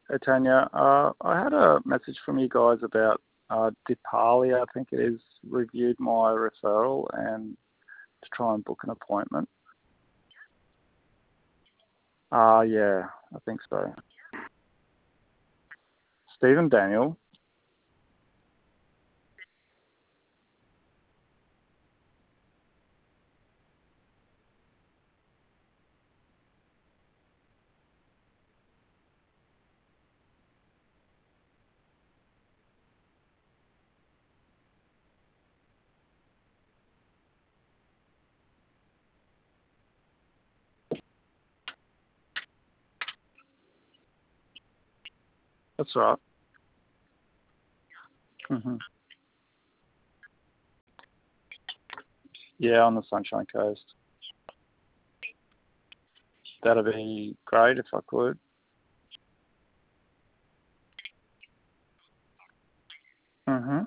Hey Tanya, I had a message from you guys about Dipali, I think it is, reviewed my referral and to try and book an appointment. Yeah, I think so. Stephen Daniel. That's right. hmm Yeah, on the Sunshine Coast. That'd be great if I could. hmm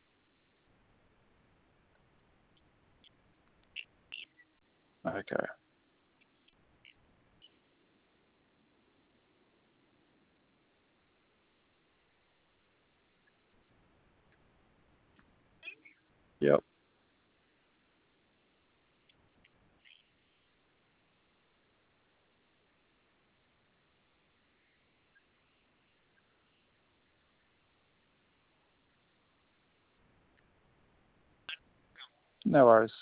Okay. Yep. No worries.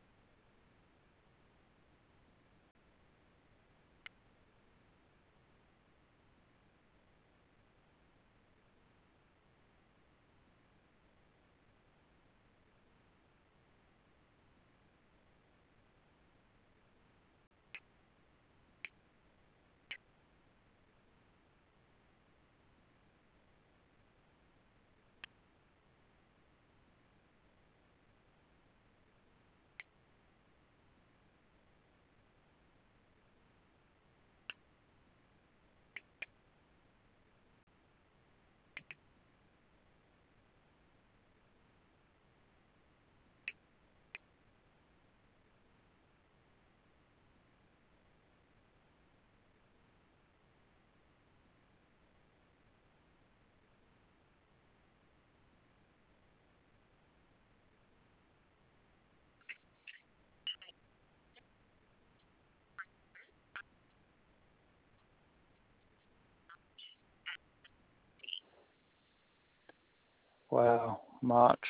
Wow, March.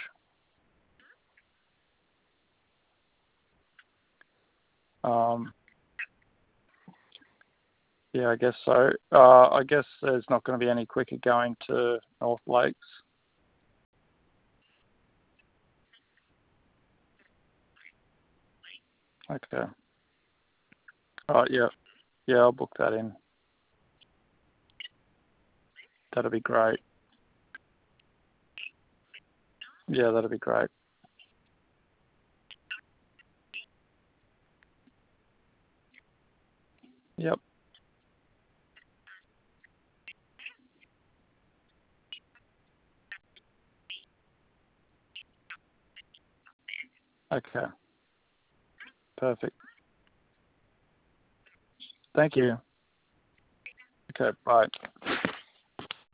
Um, yeah, I guess so. I guess there's not going to be any quicker going to North Lakes. Okay. Yeah. Yeah, I'll book that in. That'll be great. Yeah, that'll be great. Yep. Okay. Perfect. Thank you. Okay, bye.